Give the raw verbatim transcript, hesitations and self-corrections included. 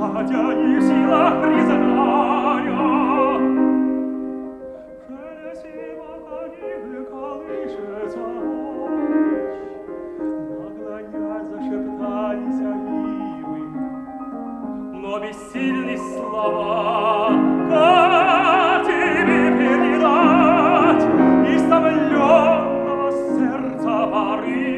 хотя и в силах признания. Красиво они колышется ночь, наклонясь, зашептались ивы, но бессильны слова, как тебе передать истомленного сердца порыв.